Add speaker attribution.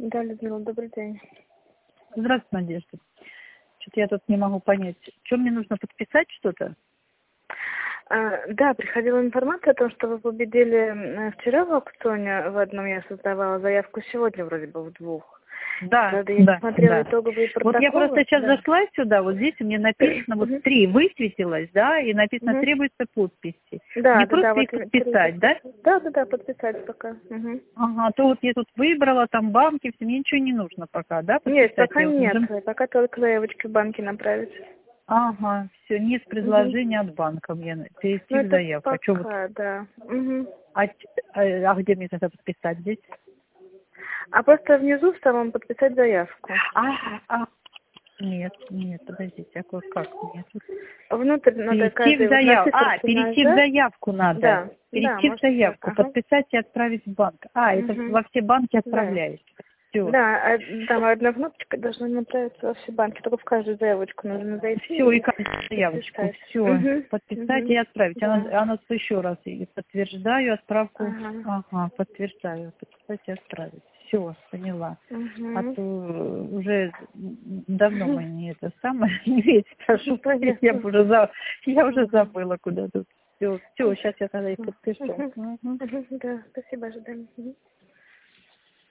Speaker 1: Да, Людмила, добрый день.
Speaker 2: Здравствуй, Надежда. Что-то я тут не могу понять. Что мне нужно подписать что-то?
Speaker 1: Да, приходила информация о том, что вы победили вчера в аукционе в одном, я создавала заявку, сегодня вроде бы в двух.
Speaker 2: Да,
Speaker 1: Правда, я
Speaker 2: да,
Speaker 1: смотрела
Speaker 2: да.
Speaker 1: итоговые протоколы.
Speaker 2: Вот я просто сейчас
Speaker 1: Да.
Speaker 2: зашла сюда, вот здесь у меня написано, вот 3 высветилось, да, и написано требуется подписи.
Speaker 1: Да,
Speaker 2: Мне
Speaker 1: да, да,
Speaker 2: просто
Speaker 1: вот
Speaker 2: их подписать, да?
Speaker 1: да, подписать пока.
Speaker 2: Ага, то вот я тут выбрала, там банки, все, мне ничего не нужно пока, да,
Speaker 1: Нет,
Speaker 2: подписать?
Speaker 1: пока
Speaker 2: Я вот
Speaker 1: нет, пока только заявочки в банке направить.
Speaker 2: Ага, все, нет предложения от банка мне перейти
Speaker 1: Ну,
Speaker 2: в
Speaker 1: это
Speaker 2: заявку. А что вот,
Speaker 1: пока, да.
Speaker 2: а где мне это подписать? Здесь?
Speaker 1: А просто внизу в самом подписать заявку.
Speaker 2: Нет, подождите, а как мне тут?
Speaker 1: Внутрь надо
Speaker 2: Перейти в
Speaker 1: каждый вот на
Speaker 2: заявку.
Speaker 1: циферки
Speaker 2: Перейти в
Speaker 1: нажать.
Speaker 2: заявку надо.
Speaker 1: Да,
Speaker 2: Перейти в
Speaker 1: можете так,
Speaker 2: заявку, подписать и отправить в банк. Это во все банки
Speaker 1: Да.
Speaker 2: отправляешь. Все.
Speaker 1: Да, там одна кнопочка должна направиться во все банки, только в каждую заявочку нужно зайти.
Speaker 2: Все, и каждую заявочку. Все. Подписать и отправить.
Speaker 1: Да.
Speaker 2: Она еще раз. И подтверждаю отправку.
Speaker 1: Ага.
Speaker 2: Подтверждаю. Подписать и отправить. Все, поняла. А то уже давно мы не это самое не ведь прошу. Я уже забыла, куда тут. Все, сейчас я тогда и подпишу.
Speaker 1: Да, спасибо, ожидаем.